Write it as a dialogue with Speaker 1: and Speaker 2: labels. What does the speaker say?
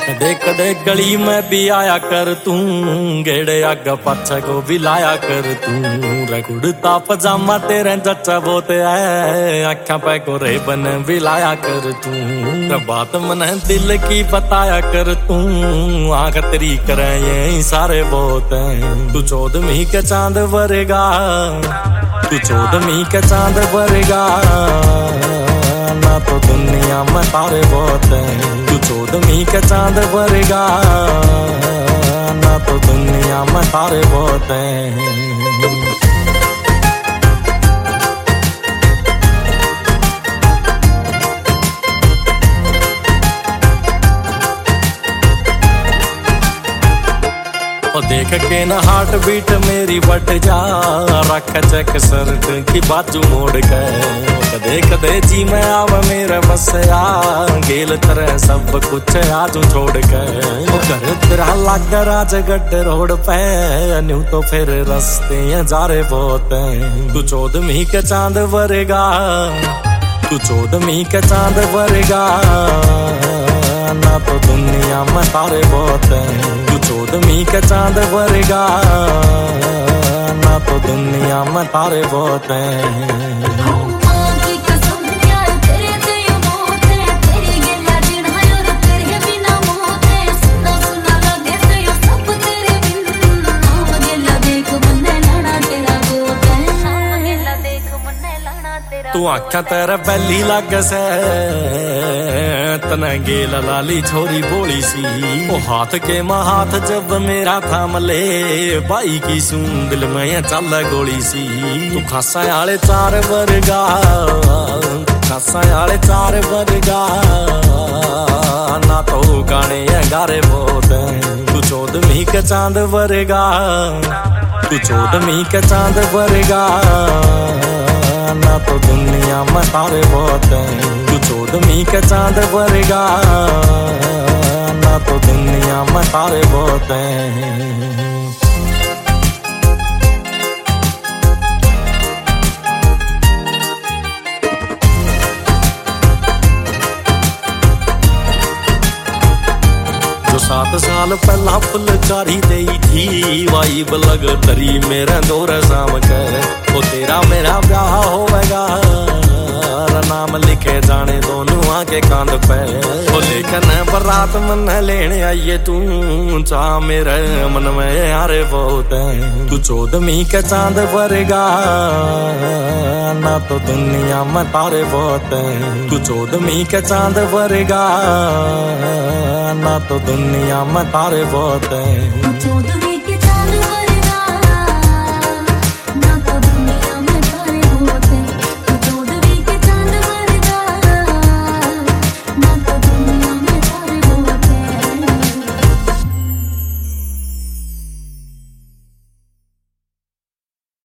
Speaker 1: कदे कदे गली में भी आया कर तू, गेड़े आगा पाछा को भी लाया कर तू। रगुड़ता पजामा तेरे जच्चा बहुत है, आँखा पे को रेबन भी लाया कर तू। बात मन दिल की बताया कर तू, आँख तेरी करे ये सारे बहुत हैं। तू 14वीं के चांद भरेगा, तू 14वीं के चांद भरेगा, ना तो दुनिया में तारे बहुत हैं। तू 14वीं के चांद भरेगा, ना तो दुनिया में तारे बहुत हैं। देख के ना हार्ट बीट मेरी बढ़ जा, रख चेक शर्ट की बाजू मोड़ के। कदे कदे जी मैं आव मेरे बस आ, गेल तरह सब कुछ आज छोड़ के। घर तेरा लाग राजगढ़ रोड पे, न्यू तो फिर रस्ते जा रहे बहुत हैं। तू 14वीं के चांद भरेगा, तू 14वीं के चांद भरेगा, ना तो दुनिया में तारे बहुत हैं। तू 14वीं के चांद भरेगा, ना तो दुनिया में तारे बहुत हैं। तू आख्या तेरा बैली लग से, तना गेल लाली छोरी बोली सी। वो हाथ के हाथ जब मेरा था मले, भाई की सूं दिल में चल गोली सी। तू खासा आले 4 वर्गा, खासा आले 4 वर्गा, ना तो गाने गारे बहुत हैं। तू 14वीं के चांद भरेगा, तू 14वीं के चांद भरेगा, ना तो दुनिया में तारे बहुत हैं। तू 14वीं के चांद भरेगा, ना तो दुनिया में तारे बहुत हैं। जो 7 साल पहला फुलकारी दई थी, वाइब लग तरी मेरे दौर शाम के। वो तेरा मेरा ब्याह होवेगा, नाम लिखे जाने दोनों आके कांध पे। वो लेकिन बरात मन लेने आइए तू, चाह मेरे मन में यारे बहुत हैं। तू 14वीं के चांद भरेगा, ना तो दुनिया में तारे बहुत हैं। तू 14वीं के चांद भरेगा, ना तो दुनिया में तारे बहुत हैं।